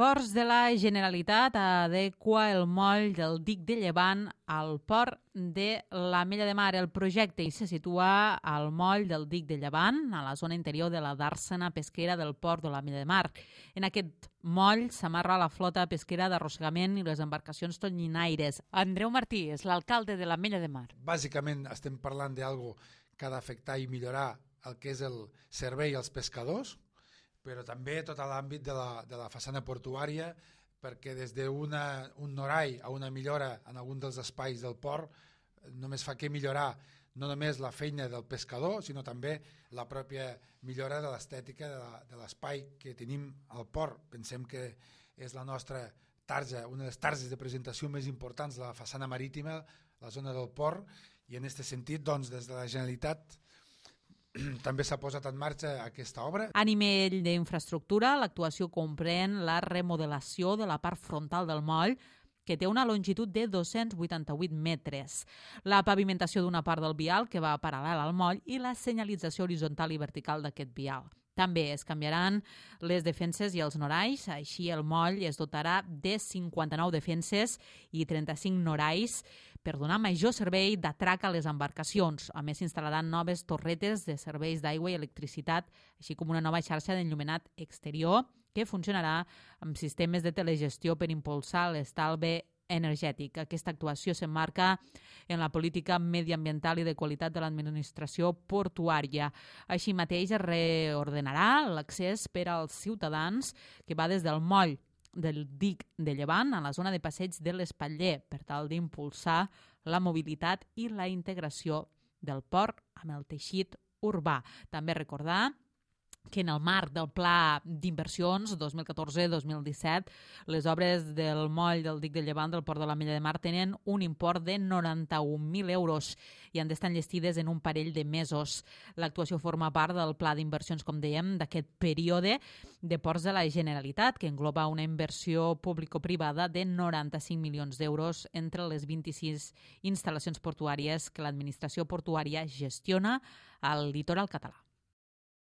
Ports de la Generalitat adequa el moll del dic de Llevant al port de l'Ametlla de Mar. El projecte se situa al moll del dic de Llevant, a la zona interior de la dàrsena pesquera del port de l'Ametlla de Mar. En aquest moll s'amarra la flota pesquera d'arrossegament i les embarcacions tonyinaires. Andreu Martí és l'alcalde de l'Ametlla de Mar. Bàsicament estem parlant d'algo que ha d'afectar i millorar el que és el servei als pescadors, però també tot l'àmbit de la façana portuària, perquè des d'un norai a una millora en algun dels espais del port només fa que millorar no només la feina del pescador, sinó també la pròpia millora de l'estètica de l'espai que tenim al port. Pensem que és la nostra tarja, una de les targes de presentació més importants de la façana marítima, la zona del port, i en aquest sentit, doncs, des de la Generalitat també s'ha posat en marxa aquesta obra. A nivell d'infraestructura, l'actuació comprèn la remodelació de la part frontal del moll, que té una longitud de 288 metres, la pavimentació d'una part del vial que va paral·lel al moll i la senyalització horitzontal i vertical d'aquest vial. També es canviaran les defenses i els norais, així el moll es dotarà de 59 defenses i 35 norais per donar major servei d'atrac a les embarcacions. A més, s'instal·laran noves torretes de serveis d'aigua i electricitat, així com una nova xarxa d'enllumenat exterior que funcionarà amb sistemes de telegestió per impulsar l'estalvi energètic. Aquesta actuació s'emmarca en la política mediambiental i de qualitat de l'administració portuària. Així mateix es reordenarà l'accés per als ciutadans que va des del moll del dic de Llevant a la zona de passeig de l'Espatller per tal d'impulsar la mobilitat i la integració del port amb el teixit urbà. També recordar que en el marc del Pla d'Inversions 2014-2017 les obres del moll del dic de Llevant del port de l'Ametlla de Mar tenen un import de 91.000 euros i han d'estar enllestides en un parell de mesos. L'actuació forma part del Pla d'Inversions, com dèiem, d'aquest període de ports de la Generalitat, que engloba una inversió público-privada de 95 milions d'euros entre les 26 instal·lacions portuàries que l'administració portuària gestiona al litoral català.